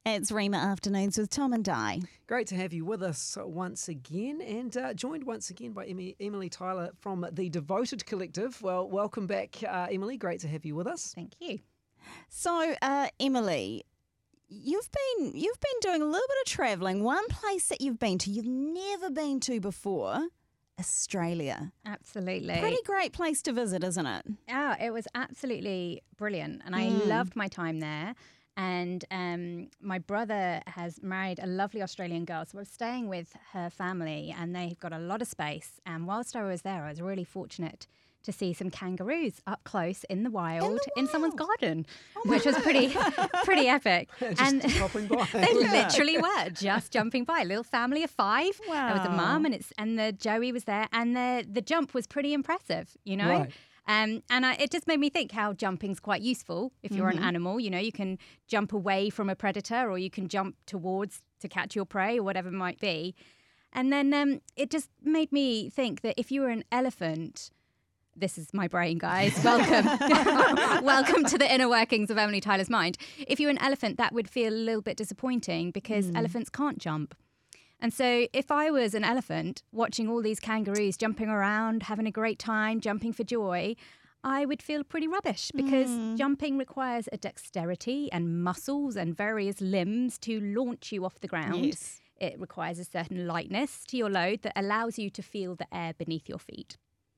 It's Rima Afternoons with Tom and Di. Great to have you with us once again, and joined once again by Emily Tyler from the Devoted Collective. Well, welcome back, Emily. Great to have you with us. Thank you. So, Emily, you've been doing a little bit of travelling. One place that you've never been to before, Australia. Absolutely. Pretty great place to visit, isn't it? Oh, it was absolutely brilliant, and I loved my time there. And my brother has married a lovely Australian girl, so I was staying with her family, and they've got a lot of space. And whilst I was there, I was really fortunate to see some kangaroos up close in the wild in someone's garden, which was pretty epic. Just popping by. They literally were just jumping by. A little family of 5. Wow. There was a mum, and the Joey was there, and the jump was pretty impressive, you know. Right. It just made me think how jumping's quite useful if you're an animal. You know, you can jump away from a predator, or you can jump towards to catch your prey, or whatever it might be. And then it just made me think that if you were an elephant, this is my brain, guys. Welcome. Welcome to the inner workings of Emily Tyler's mind. If you're an elephant, that would feel a little bit disappointing because elephants can't jump. And so if I was an elephant watching all these kangaroos jumping around, having a great time, jumping for joy, I would feel pretty rubbish because jumping requires a dexterity and muscles and various limbs to launch you off the ground. Yes. It requires a certain lightness to your load that allows you to feel the air beneath your feet.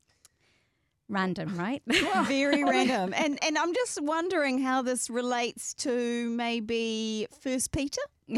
Random, right? Very random. And I'm just wondering how this relates to maybe 1 Peter?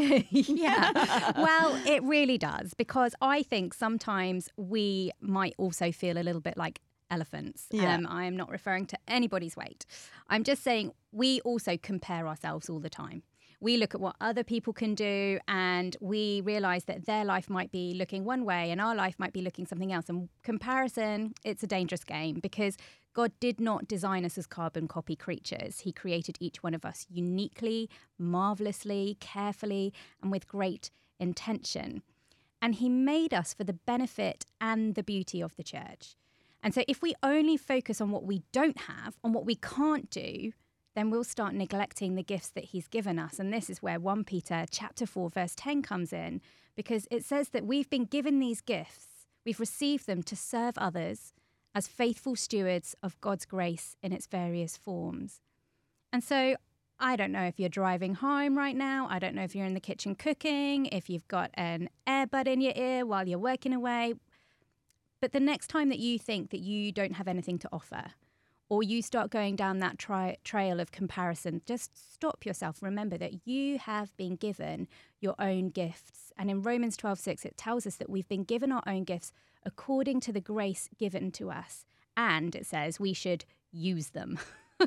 Yeah. Well, it really does, because I think sometimes we might also feel a little bit like elephants. Yeah. I am not referring to anybody's weight. I'm just saying we also compare ourselves all the time. We look at what other people can do, and we realise that their life might be looking one way and our life might be looking something else. And comparison, it's a dangerous game, because God did not design us as carbon copy creatures. He created each one of us uniquely, marvellously, carefully, and with great intention. And he made us for the benefit and the beauty of the church. And so if we only focus on what we don't have, on what we can't do, then we'll start neglecting the gifts that he's given us. And this is where 1 Peter chapter 4, verse 10 comes in, because it says that we've been given these gifts. We've received them to serve others as faithful stewards of God's grace in its various forms. And so I don't know if you're driving home right now. I don't know if you're in the kitchen cooking, if you've got an earbud in your ear while you're working away. But the next time that you think that you don't have anything to offer, or you start going down that trail of comparison, just stop yourself. Remember that you have been given your own gifts. And in Romans 12:6, it tells us that we've been given our own gifts according to the grace given to us. And it says we should use them.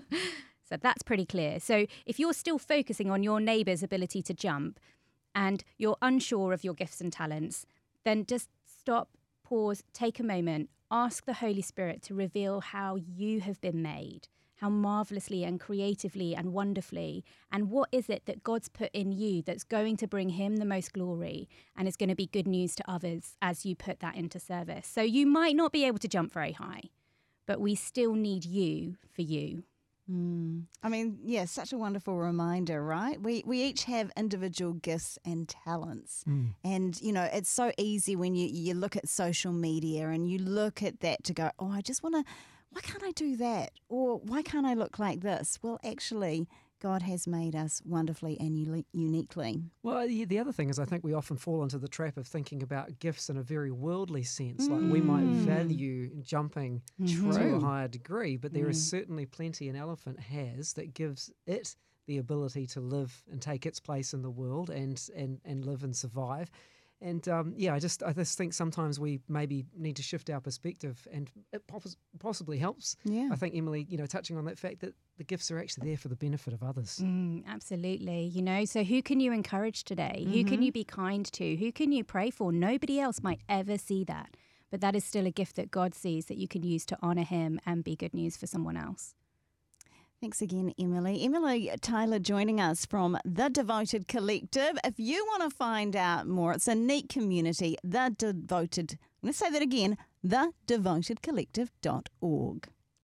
So that's pretty clear. So if you're still focusing on your neighbour's ability to jump and you're unsure of your gifts and talents, then just stop, pause, take a moment. Ask the Holy Spirit to reveal how you have been made, how marvelously and creatively and wonderfully, and what is it that God's put in you that's going to bring him the most glory and is going to be good news to others as you put that into service. So you might not be able to jump very high, but we still need you for you. I mean, yeah, such a wonderful reminder, right? We each have individual gifts and talents. And, you know, it's so easy when you look at social media and you look at that to go, oh, I just want to, why can't I do that? Or why can't I look like this? Well, actually, God has made us wonderfully and uniquely. Well, the other thing is I think we often fall into the trap of thinking about gifts in a very worldly sense. Like we might value jumping to a higher degree, but there is certainly plenty an elephant has that gives it the ability to live and take its place in the world and live and survive. And I just think sometimes we maybe need to shift our perspective, and it possibly helps. Yeah. I think, Emily, touching on that fact that the gifts are actually there for the benefit of others. Absolutely. So who can you encourage today? Who can you be kind to? Who can you pray for? Nobody else might ever see that, but that is still a gift that God sees that you can use to honour him and be good news for someone else. Thanks again, Emily. Emily Tyler joining us from The Devoted Collective. If you want to find out more, it's a neat community, I'm going to say that again, thedevotedcollective.org.